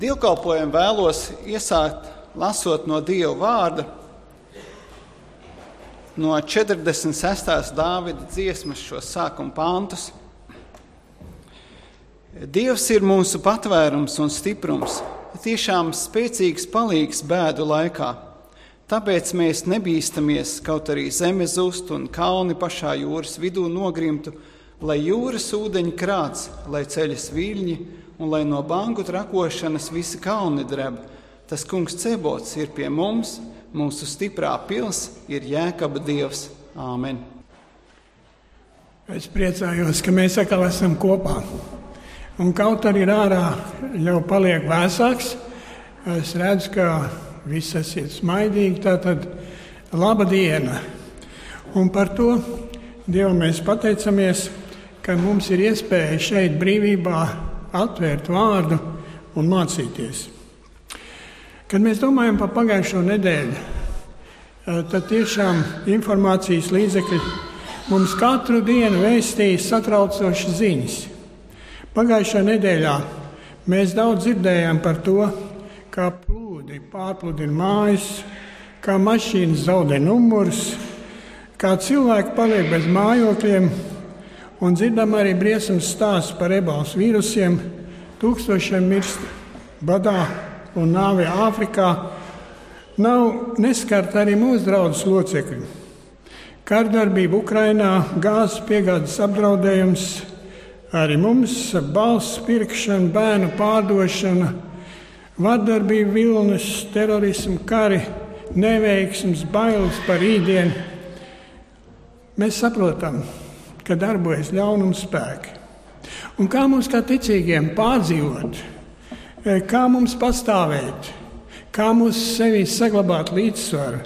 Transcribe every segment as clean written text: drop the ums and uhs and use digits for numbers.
Dievkalpojumu vēlos iesākt lasot no Dieva vārda, no 46. Dāvida dziesmas šos sākuma pantus. Dievs ir mūsu patvērums un stiprums, tiešām spēcīgs palīgs bēdu laikā. Tāpēc mēs nebīstamies, kaut arī zeme zust un kalni pašā jūras vidū nogrimtu, lai jūras ūdeņi krāc, lai ceļas viļņi un lai no banku trakošanas visi kalni dreb. Tas kungs Cebots ir pie mums, mūsu stiprā pils ir Jēkaba Dievs. Āmen. Es priecājos, ka mēs atkal esam kopā. Un kaut arī ārā jau paliek vēsāks, es redzu, ka viss esiet smaidīgi, tātad laba diena. Un par to Dievam mēs pateicamies, ka mums ir iespēja šeit brīvībā atvērt vārdu un mācīties. Kad mēs domājam par pagājušo nedēļu, tad tiešām informācijas līdzekļi mums katru dienu vēstīja satraucošas ziņas. Pagājušā nedēļā mēs daudz dzirdējām par to, kā plūdi pārpludina mājas, kā mašīnas zaudē numurus, kā cilvēki paliek bez mājokļiem, un dzirdam arī briesmas stāsts par ebolas vīrusiem, tūkstošiem mirst badā un nāvē Āfrikā. Nav neskart arī mūsu draudzes locekļi. Kārdarbība Ukrainā, gāzes piegādes apdraudējums, arī mums balss pirkšana, bērnu pārdošana, vardarbība vilnis, terorismu kari, neveiksmes, bailes par rītdienu. Mēs saprotam, ka darbojas ļaunuma spēki. Un kā mums kā ticīgiem pārdzīvot, kā mums pastāvēt, kā mums sevī saglabāt līdzsvaru.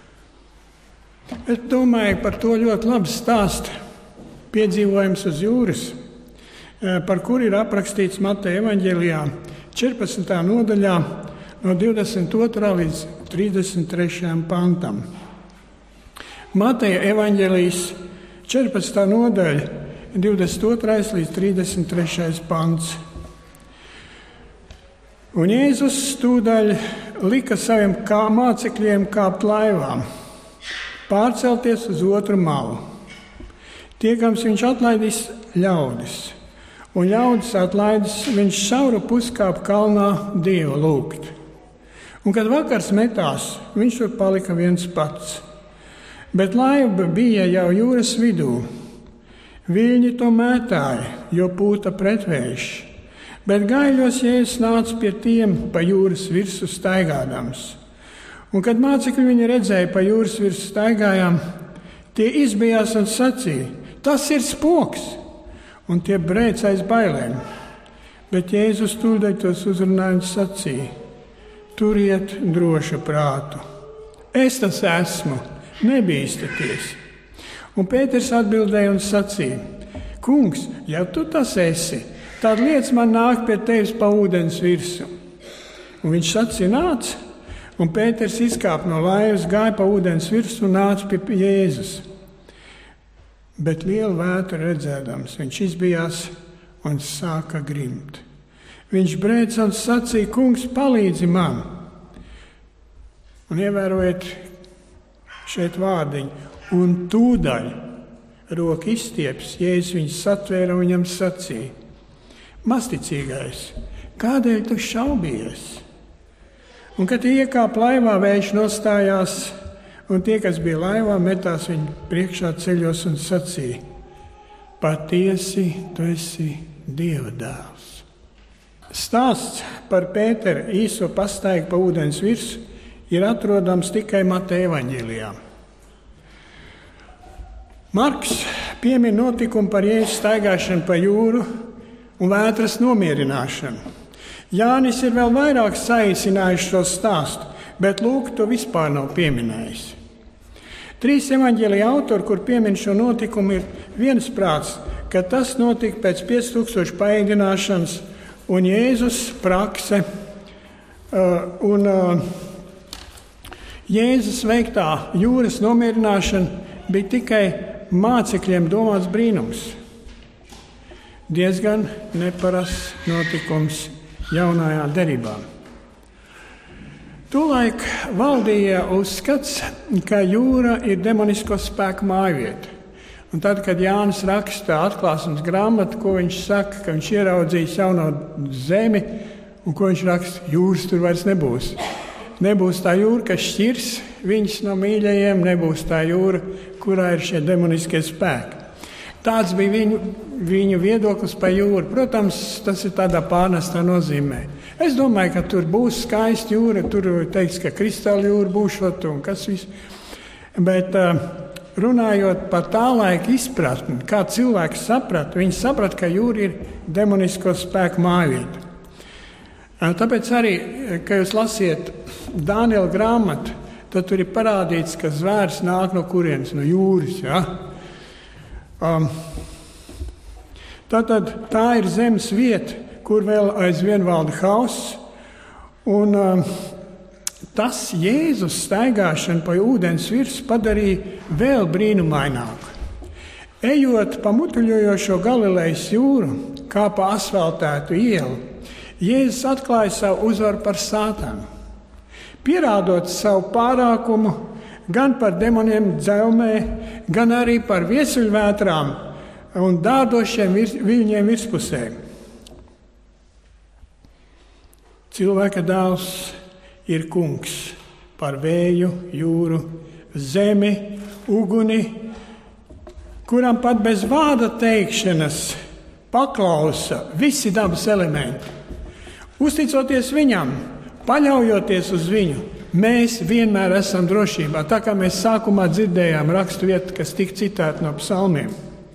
Es domāju, par to ļoti labi stāst piedzīvojums uz jūras, par kuru ir aprakstīts Mateja evaņģēlijā 14. nodaļā no 22. līdz 33. pantam. Mateja evaņģēlijas 14. nodaļa, 22. līdz 33. pants. Un Jēzus tūdaļ lika saviem mācekļiem kāpt laivām, pārcelties uz otru malu. Tiekams viņš atlaidis ļaudis, un ļaudis atlaidis, viņš sauru puskāp kalnā Dievu lūgt. Un kad vakars metās, viņš tur palika viens pats. Bet laiva bija jau jūras vidū. Viļņi to mētāja, jo pūta pretvējš. Bet gaiļos Jēzus nāca pie tiem pa jūras virsu staigādams. Un kad mācekļi viņu redzēja pa jūras virsu staigājām, tie izbijās un sacīja: tas ir spoks! Un tie brēc aiz bailēm. Bet Jēzus tūdaļ tos uzrunāja un sacīja: turiet drošu prātu. Es tas esmu! Nebīstaties. Un Pēters atbildēja un sacīja: kungs, ja tu tas esi, tad liec man nākt pie tevis pa ūdens virsu. Un viņš sacīja: nāc. Un Pēters izkāpa no laivas, gāja pa ūdens virsu un nāca pie Jēzus. Bet lielu vētru redzēdams, viņš izbijās un sāka grimt. Viņš brēca un sacīja: kungs, palīdzi man. Un ievērojiet šeit vārdiņu, un tūdaļ roku izstieps, Jēzus viņus satvēra un viņam sacīja: masticīgais, kādēļ tu šaubies? Un kad iekāpa laivā, vējš nostājās, un tie, kas bija laivā, metās viņu priekšā ceļos un sacīja: patiesi tu esi Dieva dēls. Stāsts par Pētera īso pastaigu pa ūdens virsu ir atrodams tikai Mateja evaņģēlijā. Marks piemin notikumu par Jēzus staigāšanu pa jūru un vētras nomierināšanu. Jānis ir vēl vairāk saīsinājis šo stāstu, bet Lūks to vispār nav pieminējis. 3 evaņģēlija autori, kur piemin šo notikumu, ir viensprāts, ka tas notika pēc 5000 paēdināšanas un Jēzus prakse Jēzus veiktā jūras nomierināšana bija tikai mācekļiem domāts brīnums. Diezgan neparasts notikums jaunajā derībā. Tolaik valdīja uzskats, ka jūra ir demonisko spēku mājvieta. Un tad, kad Jānis raksta atklāsmes grāmatu, ko viņš saka, ka viņš ieraudzījis jauno zemi, un ko viņš raksta, jūras tur vairs nebūs. Nebūs tā jūra, kas šķirs viņus no mīļajiem, nebūs tā jūra, kurā ir šie demoniskie spēki. Tāds bija viņu viedoklis par jūru. Protams, tas ir tādā pārnestā nozīmē. Es domāju, ka tur būs skaista jūra, tur teiks, ka kristāla jūra būšot un kas viss. Bet runājot par tā laika izpratni, kā cilvēks saprata, viņi saprata, ka jūra ir demonisko spēku mājvieta. Tāpēc arī, kad jūs lasiet Dāniela grāmatu, tad tur ir parādīts, ka zvērs nāk no kurienes, no jūras. Ja? Tātad tā ir zemes vieta, kur vēl aizvien valda hauss. Un tas Jēzus staigāšanu pa ūdens virsmu padarīja vēl brīnumaināku. Ejot pa mutuļojošo Galilejas jūru, kā pa asfaltētu ielu, Jēzus atklāja savu uzvaru par Sātanu, pierādot savu pārākumu gan par demoniem dzelmē, gan arī par viesuļvētrām un dārdošiem viļņiem virspusē. Cilvēka dēls ir kungs par vēju, jūru, zemi, uguni, kuram pat bez vārda teikšanas paklausa visi dabas elementi. Uzticoties viņam, paļaujoties uz viņu, mēs vienmēr esam drošībā. Tā kā mēs sākumā dzirdējām rakstu vietu, kas tika citēta no psalmiem.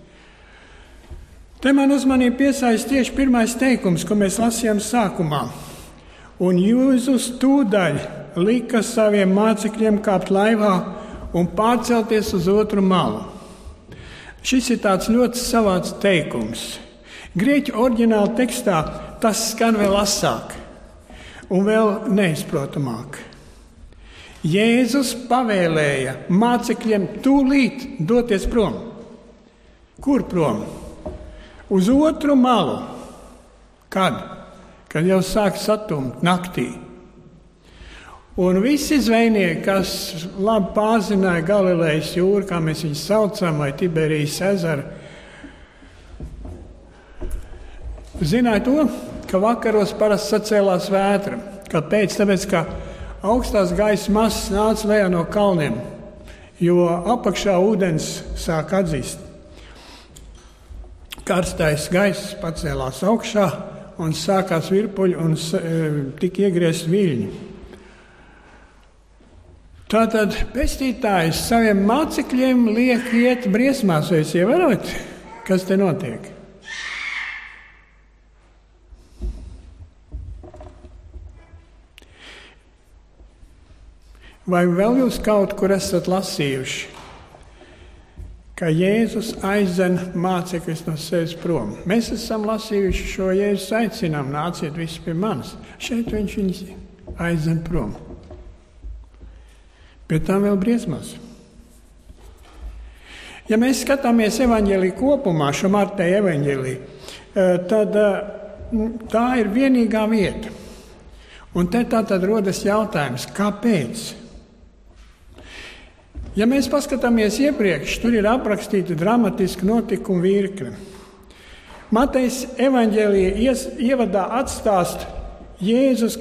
Te man uzmanību piesaista tieši pirmais teikums, ko mēs lasījām sākumā. Un Jēzus tūdaļ lika saviem mācekļiem kāpt laivā un pārcelties uz otru malu. Šis ir tāds ļoti savāds teikums. Grieķu oriģināla tekstā tas skan vēl asāk un vēl neizprotamāk. Jēzus pavēlēja mācekļiem tūlīt doties prom. Kur prom? Uz otru malu. Kad? Kad jau sāk satumt naktī. Un visi zvejnieki, kas labi pārzināja Galilejas jūru, kā mēs viņus saucam, vai Tiberijas ezeru, zināja to, ka vakaros parasti sacēlās vētra. Kāpēc? Tāpēc, ka augstās gaisa masas nāca lejā no kalniem, jo apakšā ūdens sāk atzist. Karstais gaiss pacēlās augšā un sākās virpuļi un tika iegriezt viļņi. Tātad pestītājs saviem mācekļiem liek iet briesmās, vai jūs ievērojat, kas te notiek? Vai vēl jūs kaut kur esat lasījuši, ka Jēzus aizdzen mācekļus no sevis prom? Mēs esam lasījuši šo Jēzus aicinām, nāciet visi pie manis. Šeit viņš viņus aizdzen prom. Pie tām vēl briesmās. Ja mēs skatāmies evaņģēliju kopumā, šo Marteja evaņģēliju, tad tā ir vienīgā vieta. Un te tātad rodas jautājums, kāpēc? Ja mēs paskatāmies iepriekš, tur ir aprakstīta dramatiska notikuma virkne. Matejas evaņģēlija ievadā atstāst Jēzus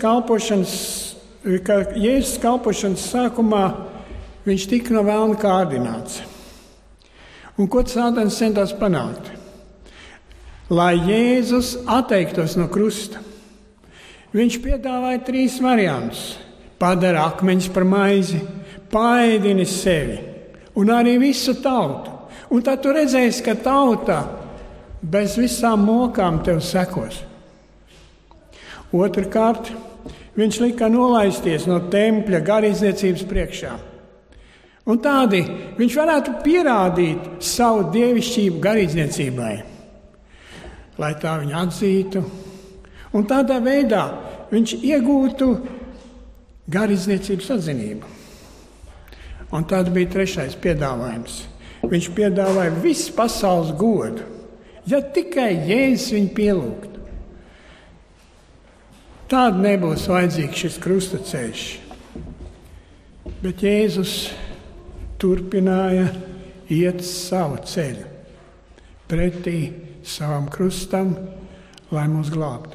kalpošanas sākumā viņš tika no velna kārdināts. Un ko Sātans centās panākt? Lai Jēzus atteiktos no krusta. Viņš piedāvāja 3 variantus. Padara akmeņus par maizi, paēdini sevi un arī visu tautu. Un tad tu redzēsi, ka tauta bez visām mokām tev sekos. Otrkārt, viņš lika nolaisties no tempļa garīdzniecības priekšā. Un tādi viņš varētu pierādīt savu dievišķību garīdzniecībai, lai tā viņu atzītu. Un tādā veidā viņš iegūtu garīdzniecības atzinību. Un tad bija 3. piedāvājums. Viņš piedāvāja visu pasaules godu, ja tikai Jēzus viņu pielūgtu. tad nebūs vajadzīgs šis krustaceļš. Bet Jēzus turpināja iet savu ceļu pretī savam krustam, lai mūs glābtu.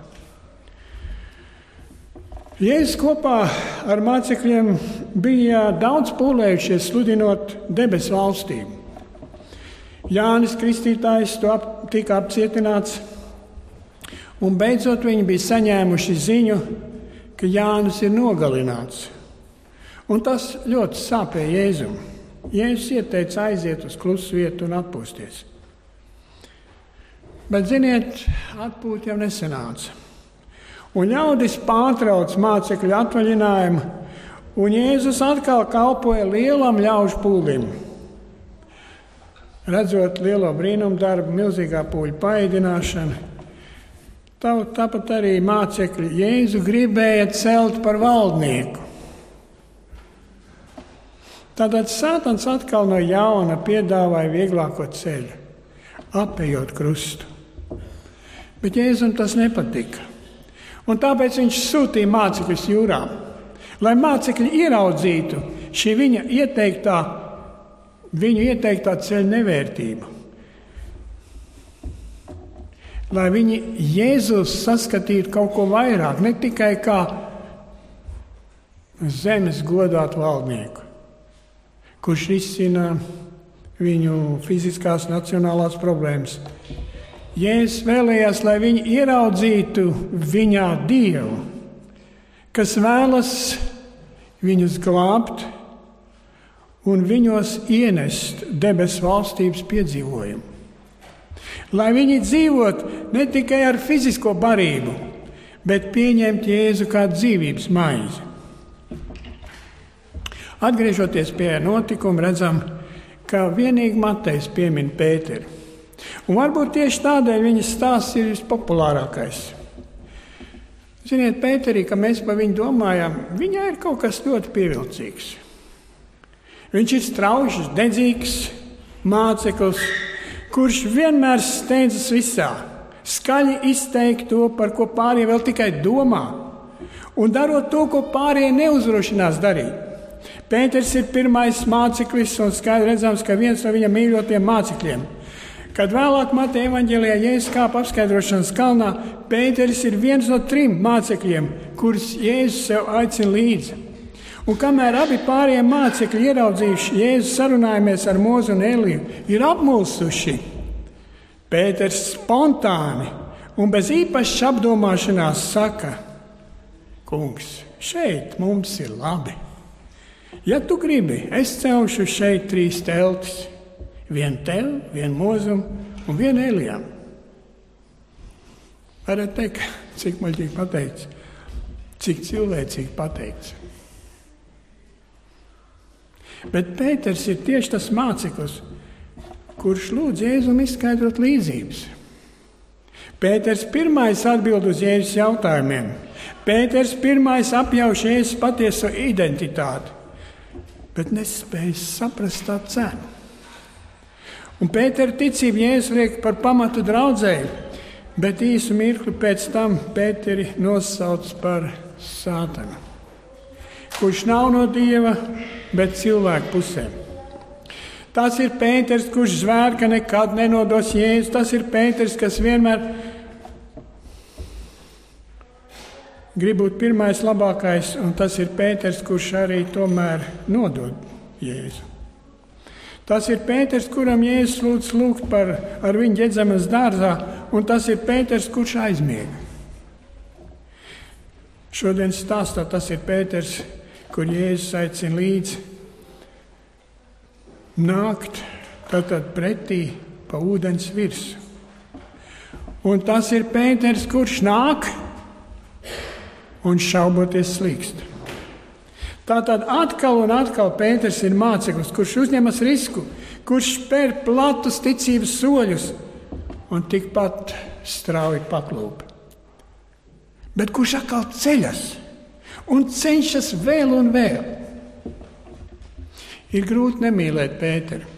Jēzus kopā ar mācekļiem bija daudz pūlējušies sludinot debesu valstību. Jānis Kristītājs tika apcietināts, un beidzot viņi bija saņēmuši ziņu, ka Jānis ir nogalināts. Un tas ļoti sāpēja Jēzum. Jēzus ieteica aiziet uz klusu vietu un atpūsties. Bet, ziniet, atpūt jau nesanāca. Un ļaudis pārtrauc mācekļu atvaļinājumu, un Jēzus atkal kalpoja lielam ļaužu pūlim. Redzot lielo brīnumu darbu, milzīgā pūļa paēdināšanu, tāpat arī mācekļi Jēzu gribēja celt par valdnieku. Tātad Sātans atkal no jauna piedāvāja vieglāko ceļu, apejot krustu. Bet Jēzum tas nepatika. Un tāpēc viņš sūtīja mācekļus jūrā, lai mācekļi ieraudzītu šī viņu ieteiktā ceļa nevērtību. Lai viņi Jēzus saskatītu kaut ko vairāk, ne tikai kā zemes godātu valdnieku, kurš risina viņu fiziskās nacionālās problēmas. Jēzus vēlējās, lai viņi ieraudzītu viņā Dievu, kas vēlas viņus glābt un viņos ienest debesu valstības piedzīvojumu. Lai viņi dzīvot ne tikai ar fizisko barību, bet pieņemt Jēzu kā dzīvības maizi. Atgriežoties pie notikuma, redzam, ka vienīgi Matejs piemin Pēteri. Un varbūt tieši tādēļ viņas stāsts ir vispopulārākais. Ziniet, Pēterī, ka mēs par viņu domājam, viņai ir kaut kas ļoti pievilcīgs. Viņš ir strauji, dedzīgs māceklis, kurš vienmēr steidzas visā, skaļi izteikt to, par ko pārējie vēl tikai domā, un darot to, ko pārējie neuzdrošinās darīt. Pēters ir pirmais māceklis, un skaidri redzams, ka viens no viņa mīļotiem mācekļiem. Kad vēlāk Mateja evaņģēlijā Jēzus kāpa apskaidrošanas kalnā, Pēteris ir viens no 3 mācekļiem, kurus Jēzus sev aicina līdzi. Un kamēr abi pārējie mācekļi ieraudzījuši Jēzus sarunājamies ar Mozu un Eliju, ir apmulsuši, Pēters spontāni un bez īpašas apdomāšanās saka: Kungs, šeit mums ir labi. Ja tu gribi, es celšu šeit 3 teltis. Vienu tev, vienu Mozum un vienu Elijam. Varat teikt, cik muļķīgi pateikts, cik cilvēcīgi pateikts. Bet Pēters ir tieši tas māceklis, kurš lūdz Jēzum izskaidrot līdzības. Pēters pirmais atbild uz Jēzus jautājumiem. Pēters pirmais apjauš Jēzus patieso identitāti, bet nespēj saprast tā cenu. Un Pētera ticība Jēzus liek par pamatu draudzēji, bet īsu mirkli pēc tam Pēteri nosauc par Sātanu, kurš nav no Dieva, bet cilvēku pusē. Tas ir Pēters, kurš zvēr, ka nekad nenodos Jēzus. Tas ir Pēters, kas vienmēr grib būt pirmais labākais, un tas ir Pēters, kurš arī tomēr nodod Jēzu. Tas ir Pēters, kuram Jēzus lūdz lūgt ar viņu Ģedzemes dārzā, un tas ir Pēters, kurš aizmiega. Šodien stāstā tas ir Pēters, kur Jēzus aicina līdzi nākt tātad pretī pa ūdens virsu. Un tas ir Pēters, kurš nāk un šauboties slīkst. Tātad atkal un atkal Pēters ir māceklis, kurš uzņemas risku, kurš spēr platus ticības soļus un tikpat strauji paklūp. Bet kurš atkal ceļas un cenšas vēl un vēl. Ir grūti nemīlēt Pēteru.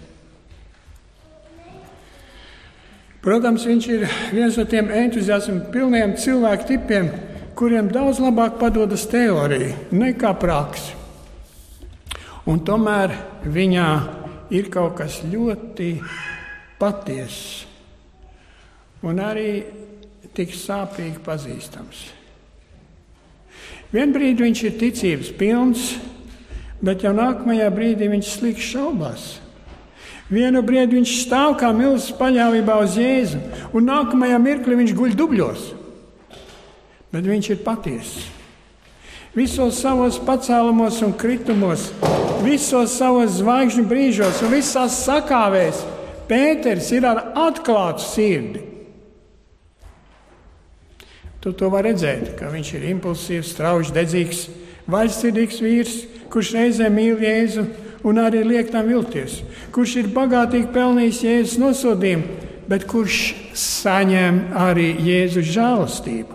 Protams, viņš ir viens no tiem entuziasma pilniem cilvēku tipiem, kuriem daudz labāk padodas teorija nekā praksa. Un tomēr viņā ir kaut kas ļoti patiess un arī tik sāpīgi pazīstams. Vienbrīd viņš ir ticības pilns, bet jau nākamajā brīdī viņš slikti šaubās. Vienu brīdi viņš stāv kā milzis paļāvībā uz Jēzu, un nākamajā mirklī viņš guļ dubļos. Bet viņš ir patiess. Visos savos pacēlumos un kritumos, visos savos zvaigžņu brīžos un visās sakāvēs Pēters ir ar atklātu sirdi. Tu to var redzēt, ka viņš ir impulsīvs, strauji dedzīgs, vaļsirdīgs vīrs, kurš reizē mīl Jēzu un arī liek tam vilties, kurš ir bagātīgi pelnījis Jēzus nosodījumu, bet kurš saņem arī Jēzus žēlastību.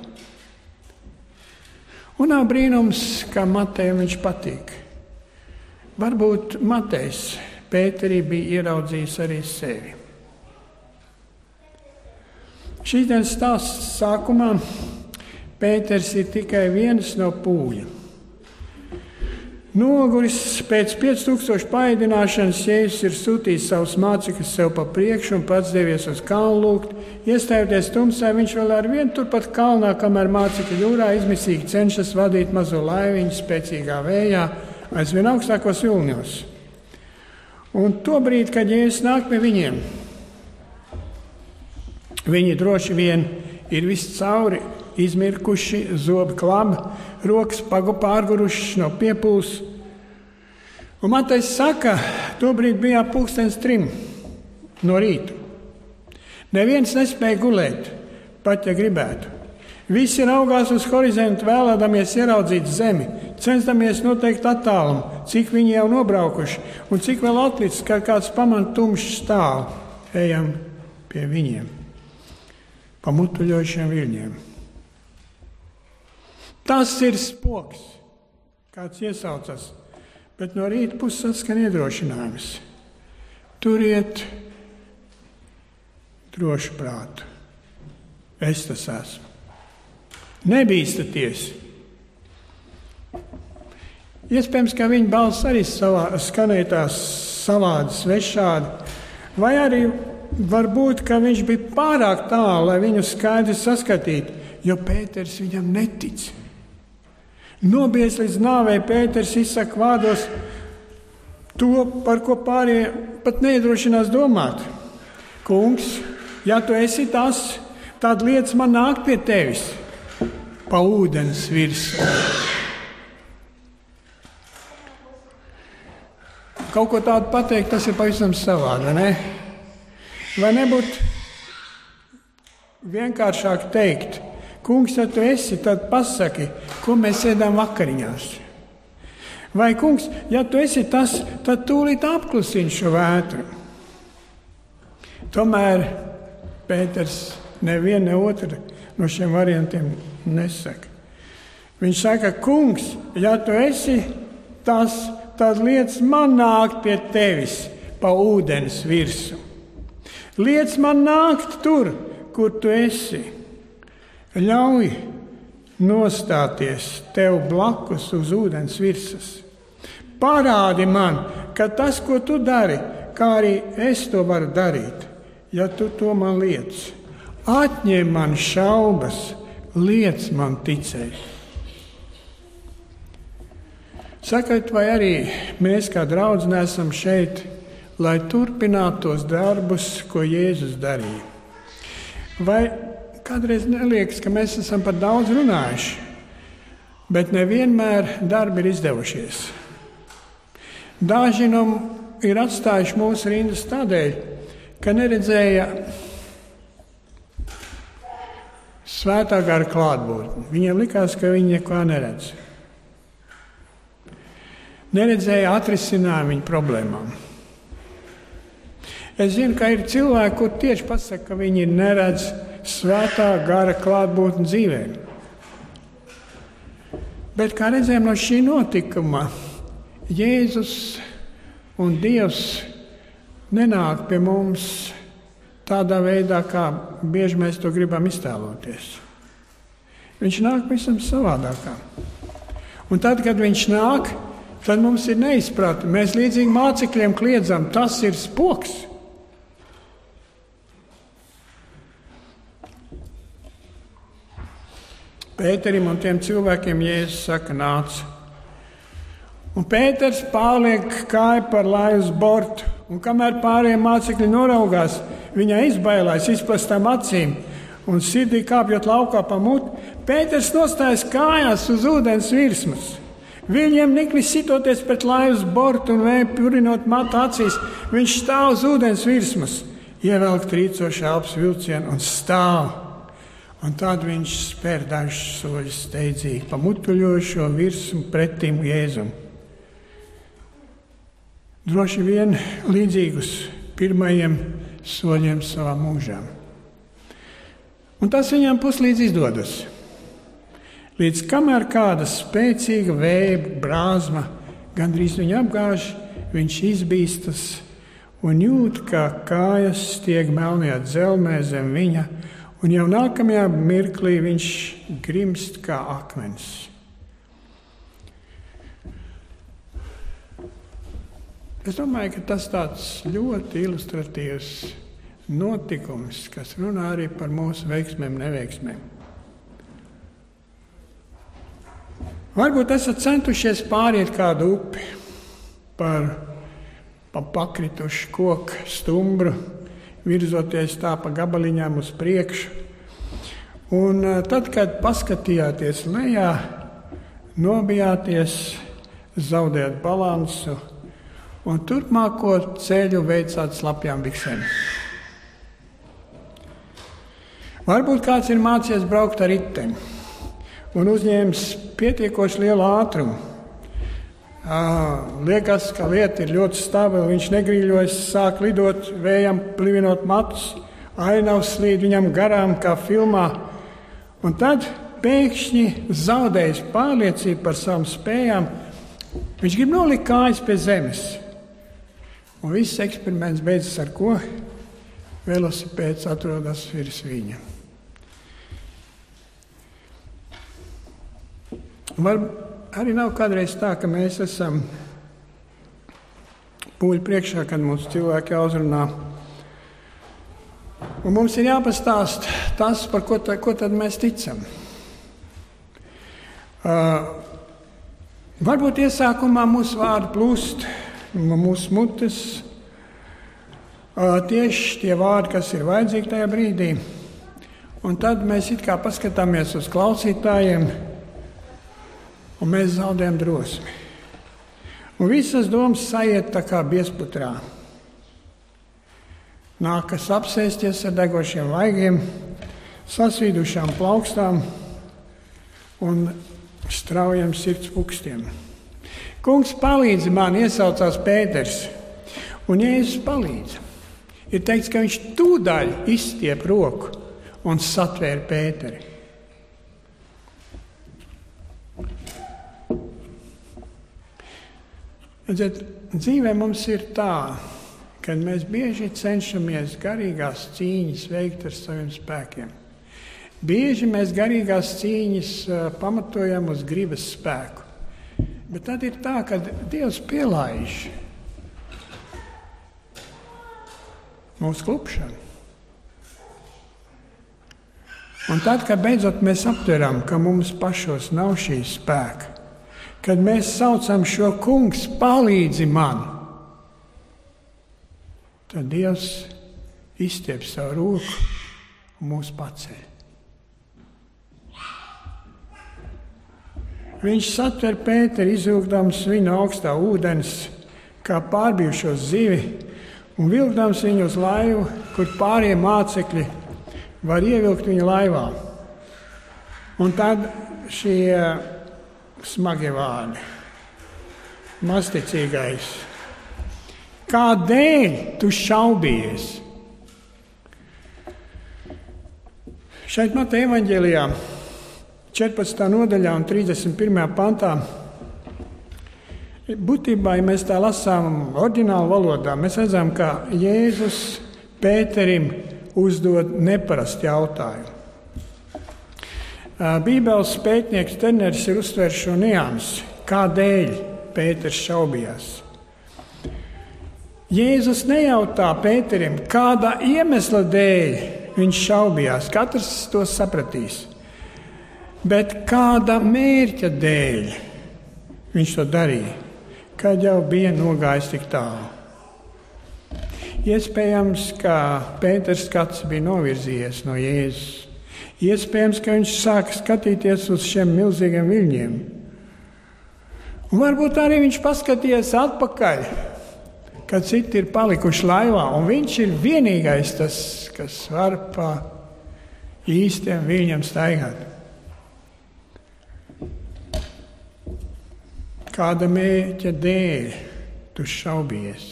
Un nav brīnums, ka Matejam viņš patīk. Varbūt Matejs Pēterī bija ieraudzījis arī sevi. Šīs dienas stāsts sākumā Pēters ir tikai viens no pūļa. Noguris pēc 5000 paēdināšanas Jēzus ir sūtījis savus mācekļus sev pa priekšu un pats devies uz kalnu lūgt. Iestājoties tumsā, viņš vēl ar vienu turpat kalnā, kamēr mācekļi jūrā izmisīgi cenšas vadīt mazo laiviņu spēcīgā vējā, aizvien augstākos vilņos. Un tobrīd, kad Jēzus nāk pie viņiem, viņi droši vien ir viscauri izmirkuši, zobi klabi, rokas pārgurušas no piepūles. Un Matejs saka, tobrīd bija 2:03 no rīta. Neviens nespēja gulēt, pat ja gribētu. Visi raugās uz horizontu, vēlēdamies ieraudzīt zemi, censdamies noteikt attālumu, cik viņi jau nobraukuši un cik vēl atlicis, kā kāds pamana tumšs stāv. Ejam pie viņiem, pa mutuļojušiem viļņiem. Tas ir spoks, kāds iesaucas, bet no rīta puses atskan iedrošinājums. Turiet drošu prātu. Es tas esmu. Nebīstaties. Iespējams, ka viņa balss arī skanēja tās savādi, svešādi, vai arī varbūt, ka viņš bija pārāk tālu, lai viņu skaidri saskatītu, jo Pēters viņam netic. Nobies līdz nāvei Pēters izsaka vārdos to, par ko pārējie pat neiedrošinās domāt. Kungs, ja tu esi tas, tad liec man nākt pie tevis pa ūdens virsmu. Kaut ko tādu pateikt, tas ir pavisam savādi, vai ne? Vai nebūtu vienkāršāk teikt, kungs, ja tu esi, tad pasaki, ko mēs ēdām vakariņās. Vai, kungs, ja tu esi tas, tad tūlīt apklusini šo vētru. Tomēr Pēters nevienu ne otru no šiem variantiem nesaka. Viņš saka, kungs, ja tu esi tas, tad liec man nākt pie tevis pa ūdens virsu. Liec man nākt tur, kur tu esi. Ļauj nostāties tev blakus uz ūdens virsmas. Parādi man, ka tas, ko tu dari, kā arī es to varu darīt, ja tu to man liec. Atņem man šaubas, liec man ticēt. Sakiet, vai arī mēs kā draudz neesam šeit, lai turpinātu tos darbus, ko Jēzus darīja? Vai kādreiz neliekas, ka mēs esam par daudz runājuši, bet nevienmēr darbi ir izdevušies? Daži ir atstājuši mūsu rindas tādēļ, ka neredzēja Svētā gara klātbūtni. Viņiem likās, ka viņi neko neredz. Neredzēja atrisinājumu viņu problēmām. Es zinu, ka ir cilvēki, kur tieši pasaka, ka viņi neredz Svētā gara klātbūtni dzīvē. Bet, kā redzējām no šī notikuma, Jēzus un Dievs nenāk pie mums tādā veidā, kā bieži mēs to gribam iztēloties. Viņš nāk visam savādākā. Un tad, kad viņš nāk, tad mums ir neizprata. Mēs līdzīgi mācekļiem kliedzam, tas ir spoks. Pēterim un tiem cilvēkiem Jēzus saka, nāc. Un Pēters pārliek kāju par laivu uz bortu. Un kamēr pārējie mācekļi noraugās, viņai izbailās, izplastām acīm un sirdī kāpjot laukā pa muti, Pēters nostājas kājās uz ūdens virsmas. Viņiem nikli sitoties pret laivas bortu un vēju purinot matu acīs, viņš stāv uz ūdens virsmas, ievelk trīcošu elpas vilcienu un stāv. Un tad viņš spēr dažus soļus steidzīgi pa mutuļošo virsmu pretim Jēzum. Droši vien līdzīgus pirmajiem soļiem savā mūžā. Un tas viņam puslīdz izdodas. Līdz kamēr kāda spēcīga vēja brāzma gandrīz viņu apgāž, viņš izbīstas un jūt, kā kājas stieg melnajā dzelmē zem viņa, un jau nākamajā mirklī viņš grimst kā akmens. Es domāju, ka tas tāds ļoti ilustratīvs notikums, kas runā arī par mūsu veiksmēm, neveiksmēm. Varbūt esat centušies pāriet kādu upi pa pakritušu koku stumbru, virzoties tā pa gabaliņām uz priekšu. Un tad, kad paskatījāties lejā, nobijāties, zaudējāt balansu, un turpmāko ceļu veicāt slapjām biksēm. Varbūt kāds ir mācījies braukt ar riteni un uzņēmis pietiekoši lielu ātrumu. Liekas, ka lieta ir ļoti stabila, viņš negrīļojas, sāk lidot, vējam plivinot matus, ainavs slīd viņam garām kā filmā. Un tad pēkšņi zaudējis pārliecību par savām spējām, viņš grib nolikt kājas pie zemes. Un viss eksperiments beidzas ar ko? Velosipēds atrodas virs viņa. Arī nav kādreiz tā, ka mēs esam pūļu priekšā, kad mums cilvēki jāuzrunā. Un mums ir jāpastāst tas, par ko tad mēs ticam. Varbūt iesākumā mūsu vārdi plūst no mūsu mutes, tieši tie vārdi, kas ir vajadzīgi tajā brīdī. Un tad mēs it kā paskatāmies uz klausītājiem, un mēs zaudējam drosmi. Un visas domas saiet tā kā biezputrā. Nākas apsēsties ar degošiem vaigiem, sasvīdušām plaukstām un straujiem sirds pukstiem. Kungs palīdzi man, iesaucās Pēters, un Jēzus palīdz. Ir teikts, ka viņš tūdaļ izstiep roku un satvēra Pēteri. Dzīvē mums ir tā, ka mēs bieži cenšamies garīgās cīņas veikt ar saviem spēkiem. Bieži mēs garīgās cīņas pamatojam uz gribas spēku. Bet tad ir tā, ka Dievs pielaiž mūsu klupšanu. Un tad, kad beidzot mēs aptveram, ka mums pašos nav šī spēka, kad mēs saucam šo kungs palīdzi man, tad Dievs izstiep savu roku un mūs paceļ. Viņš satver Pēteri, izvilkdams viņu augstā ūdens, kā pārbijušo zivi, un vilkdams viņu uz laivu, kur pārējie mācekļi var ievilkt viņu laivā. Un tad šie smagie vārdi. Mazticīgais. Kādēļ tu šaubies? Šeit Mateja evaņģēlijā 14. nodaļā un 31. pantā. Būtībā, ja mēs tā lasām oriģinālu valodā, mēs redzam, ka Jēzus Pēterim uzdod neparastu jautājumu. Bībeles pētnieks Terneris ir uztvērs šo niansi, kādēļ Pēters šaubījās. Jēzus nejautā Pēterim, kādā iemesla dēļ viņš šaubījās. Katrs to sapratīs. Bet kāda mērķa dēļ viņš to darīja, kad jau bija nogājis tik tālu. Iespējams, ka Pēters skats bija novirzījies no Jēzus. Iespējams, ka viņš sāka skatīties uz šiem milzīgiem viļņiem. Un varbūt arī viņš paskatījās atpakaļ, kad citi ir palikuši laivā, un viņš ir vienīgais tas, kas var pa īstiem viļņiem staigāt. Kāda mērķa dēļ tu šaubies?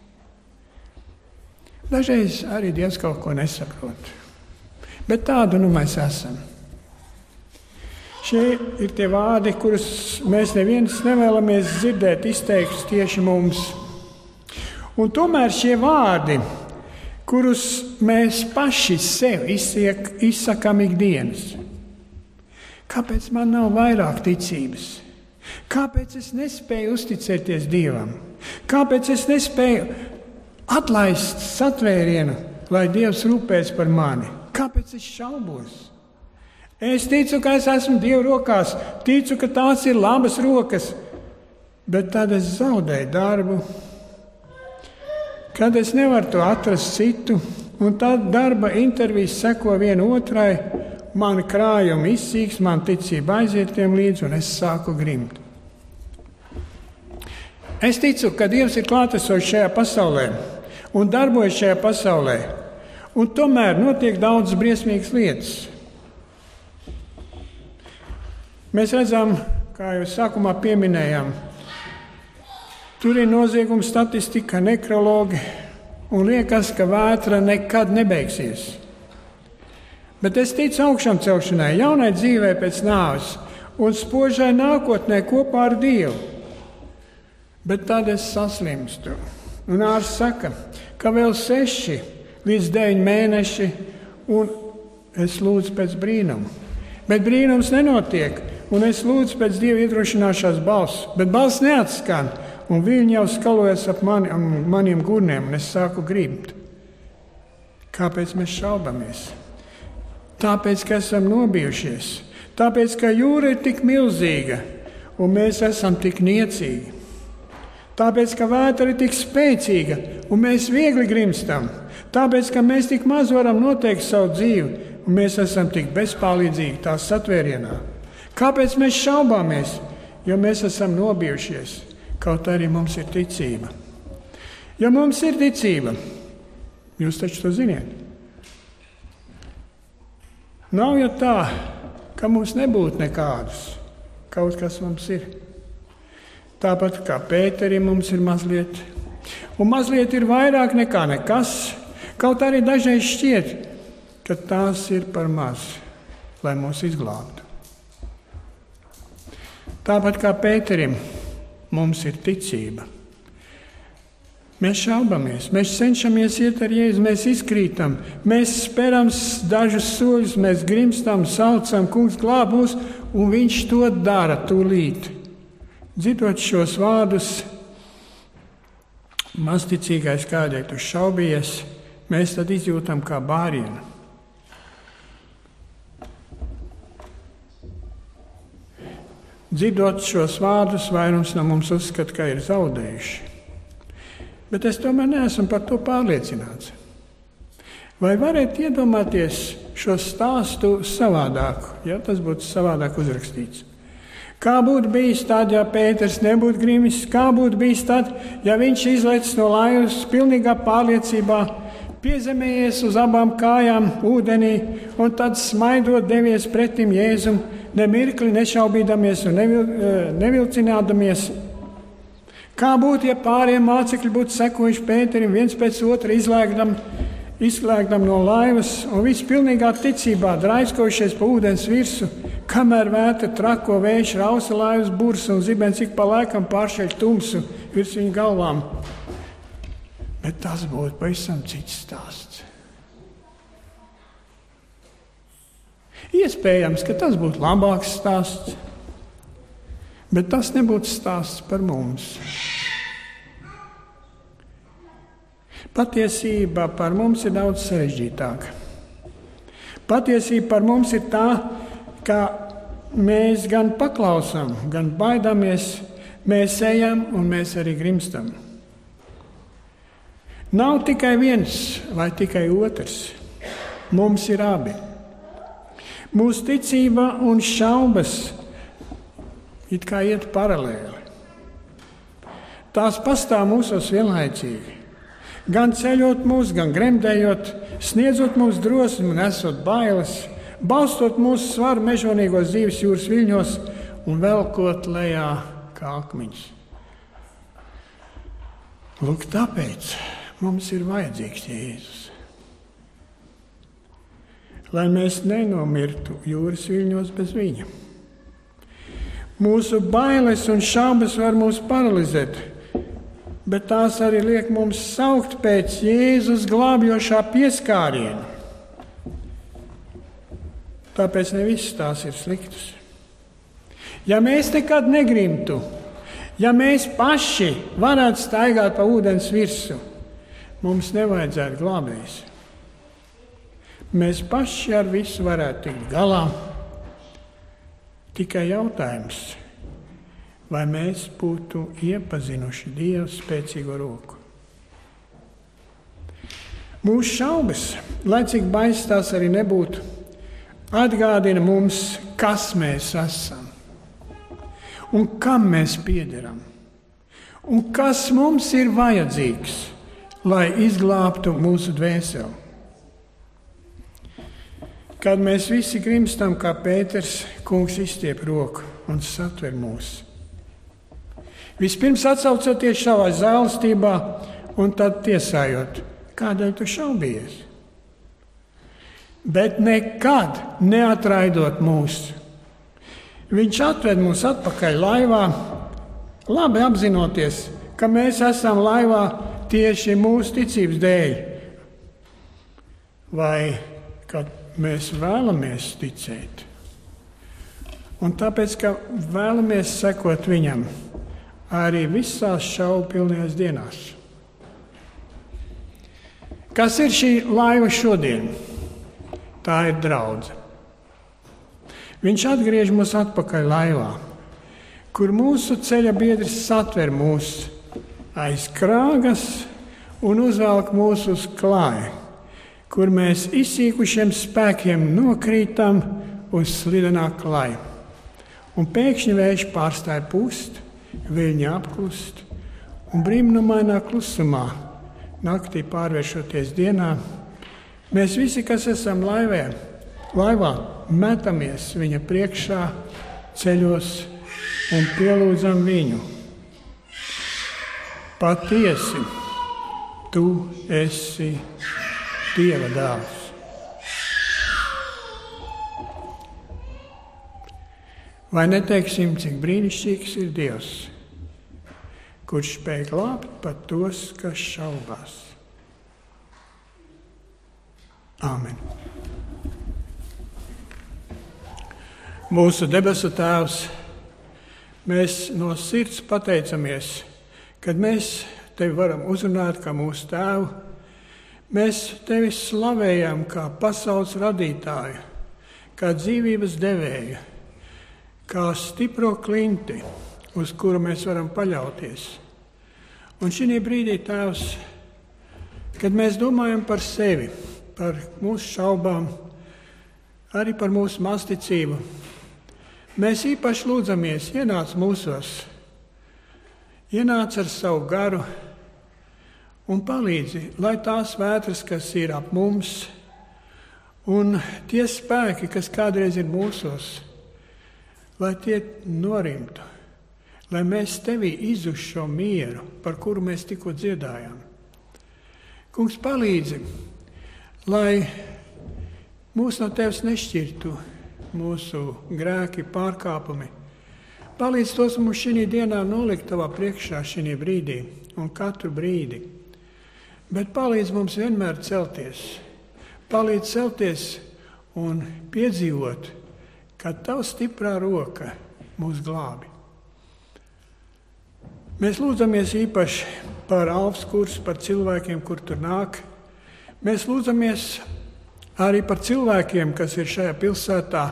Dažreiz arī Dievs kaut ko nesaprot. Bet tādu mēs esam. Šie ir tie vārdi, kurus mēs neviens nevēlamies dzirdēt izteikts tieši mums. Un tomēr šie vārdi, kurus mēs paši sev izsakām ikdienas. Kāpēc man nav vairāk ticības? Kāpēc es nespēju uzticēties Dievam? Kāpēc es nespēju atlaist satvērienu, lai Dievs rūpēs par mani? Kāpēc es šaubos? Es ticu, ka es esmu Dieva rokās, ticu, ka tās ir labas rokas, bet tad es zaudēju darbu, kad es nevaru to atrast citu, un tad darba intervijas seko viena otrai, mani krājumi izsīks, man ticība aiziet tiem līdzi, un es sāku grimt. Es ticu, ka Dievs ir klātesošs šajā pasaulē un darbojas šajā pasaulē. Un tomēr notiek daudz briesmīgas lietas. Mēs redzam, kā jau sākumā pieminējām, tur ir nozieguma statistika, nekrologi, un liekas, ka vētra nekad nebeigsies. Bet es ticu augšām celšanai, jaunai dzīvei pēc nāves un spožai nākotnē kopā ar Dievu. Bet tad es saslimstu. Un ārsts saka, ka vēl 6 līdz 9 mēneši, un es lūdzu pēc brīnuma. Bet brīnums nenotiek, un es lūdzu pēc Dieva iedrošināšās balss. Bet balss neatskan, un viļņi jau skalojas ap maniem gurniem, un es sāku grimt. Kāpēc mēs šaubamies? Tāpēc, ka esam nobijušies. Tāpēc, ka jūra ir tik milzīga, un mēs esam tik niecīgi. Tāpēc, ka vētra ir tik spēcīga, un mēs viegli grimstam. Tāpēc, ka mēs tik maz varam noteikt savu dzīvi, un mēs esam tik bezpalīdzīgi tās satvērienā. Kāpēc mēs šaubāmies? Jo mēs esam nobijušies, kaut arī mums ir ticība. Ja mums ir ticība, jūs taču to ziniet. Nav jau tā, ka mums nebūtu nekādus. Kaut kas mums ir. Tāpat kā Pēterim mums ir mazliet. Un mazliet ir vairāk nekā nekas. Kaut arī dažreiz šķiet, ka tās ir par maz, lai mūs izglābtu. Tāpat kā Pēterim mums ir ticība. Mēs šaubamies, mēs cenšamies iet ar Jēzu, mēs izkrītam, mēs speram dažus soļus, mēs grimstam, saucam, Kungs glāb mūs, un viņš to dara tūlīt. Dzirdot šos vārdus, mazticīgais, kādēļ tu šaubījies, mēs tad izjūtam kā bārienu. Dzirdot šos vārdus, vairums no mums uzskata, ka ir zaudējuši. Bet es tomēr neesmu par to pārliecināts. Vai varat iedomāties šo stāstu savādāku, ja tas būtu savādāk uzrakstīts? Kā būtu bijis tad, ja Pēters nebūtu grimis? Kā būtu bijis tad, ja viņš izlaicis no laivas pilnīgā pārliecībā, piezemējies uz abām kājām ūdenī un tad smaidot devies pretim Jēzum, nemirkli nešaubīdamies un nevilcinādamies? Kā būtu, ja pārējie mācekļi būtu sekojuši Pēterim viens pēc otra izslēgdam no laivas un viss pilnīgā ticībā draiskojušies pa ūdens virsu, kamēr vētra trako vējš rausa laivas bursu un zibens ik pa laikam pāršeļ tumsu virs viņu galvām? Bet tas būtu pavisam cits stāsts. Iespējams, ka tas būtu labāks stāsts, bet tas nebūtu stāsts par mums. Patiesība par mums ir daudz sarežģītāka. Patiesība par mums ir tā, ka mēs gan paklausām, gan baidāmies, mēs ejam un mēs arī grimstam. Nav tikai viens vai tikai otrs. Mums ir abi. Mūsu ticība un šaubas it kā iet paralēli. Tās pastāv mūsos vienlaicīgi. Gan ceļot mūs, gan gremdējot, sniedzot mums drosmi un esot bailes, balstot mūsu svaru mežonīgos dzīves jūras viļņos un velkot lejā kā akmeņus. Lūk, tāpēc mums ir vajadzīgs Jēzus. Lai mēs nenomirtu jūras viļņos bez viņa. Mūsu bailes un šaubas var mūs paralizēt, bet tās arī liek mums saukt pēc Jēzus glābjošā pieskāriena. Tāpēc ne visas tās ir sliktas. Ja mēs nekad negrimtu, ja mēs paši varētu staigāt pa ūdens virsmu, mums nevajadzētu glābējs. Mēs paši ar visu varētu tikt galā. Tikai jautājums, vai mēs būtu iepazinuši Dieva spēcīgo roku. Mūsu šaubas, lai cik baisas tās arī nebūtu, atgādina mums, kas mēs esam un kam mēs piederam un kas mums ir vajadzīgs, lai izglābtu mūsu dvēseli. Kad mēs visi grimstam kā Pēters, Kungs izstiep roku un satver mūs. Vispirms atsaucoties savā žēlastībā un tad tiesājot, kādēļ tu šaubies. Bet nekad neatraidot mūs. Viņš atved mūs atpakaļ laivā, labi apzinoties, ka mēs esam laivā tieši mūsu ticības dēļ. Vai kad mēs vēlamies ticēt. Un tāpēc, ka vēlamies sekot viņam arī visās šaubu pilnajās dienās. Kas ir šī laiva šodien? Tā ir draudze. Viņš atgriež mūs atpakaļ laivā, kur mūsu ceļa biedrs satver mūs aiz krāgas un uzvelk mūs uz klāja, kur mēs izsīkušiem spēkiem nokrītam uz slidenā klaja. Un pēkšņi vējš pārstāja pūst, viļņi apklust, un brīnumainā klusumā, naktī pārvēršoties dienā, mēs visi, kas esam laivā, metamies viņa priekšā, ceļos un pielūdzam viņu. Patiesi, tu esi Dieva dēls. Vai neteiksim, cik brīnišķīgs ir Dievs, kurš spēj glābt pat tos, kas šaubās? Āmen. Mūsu debesu Tēvs, mēs no sirds pateicamies, kad mēs Tevi varam uzrunāt kā mūsu Tēvu. Mēs Tevi slavējam kā pasaules radītāju, kā dzīvības devēju, kā stipro klinti, uz kuru mēs varam paļauties. Un šī brīdī, Tēvs, kad mēs domājam par sevi, par mūsu šaubām, arī par mūsu mazticību, mēs īpaši lūdzamies, ienāc mūsos, ienāc ar savu garu, un palīdzi, lai tās vētras, kas ir ap mums, un tie spēki, kas kādreiz ir mūsos, lai tie norimtu, lai mēs Tevī izjustu šo mieru, par kuru mēs tikko dziedājām. Kungs, palīdzi, lai mūs no Tevis nešķirtu mūsu grēki, pārkāpumi. Palīdzi tos mums šī dienā nolikt Tavā priekšā šī brīdī un katru brīdi. Bet palīdz mums vienmēr celties. Palīdz celties un piedzīvot, ka Tava stiprā roka mūs glābi. Mēs lūdzamies īpaši par Alfas kursu, par cilvēkiem, kur tur nāk. Mēs lūdzamies arī par cilvēkiem, kas ir šajā pilsētā.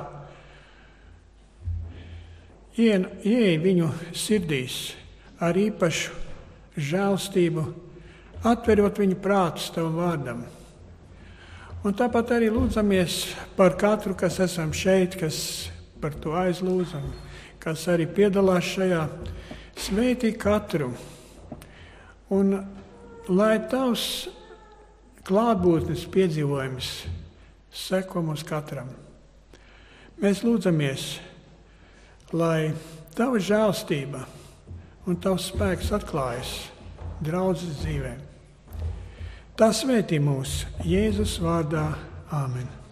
Ieej viņu sirdīs ar īpašu žēlstību, atverot viņu prātus Tavam vārdam. Un tāpat arī lūdzamies par katru, kas esam šeit, kas par to aizlūdzam, kas arī piedalās šajā. Sveitī katru. Un lai Tavs klātbūtnes piedzīvojums seko mums katram. Mēs lūdzamies, lai Tava žēlstība un Tavs spēks atklājas draudzes dzīvēm. Tā svētī mūs Jēzus vārdā. Āmen.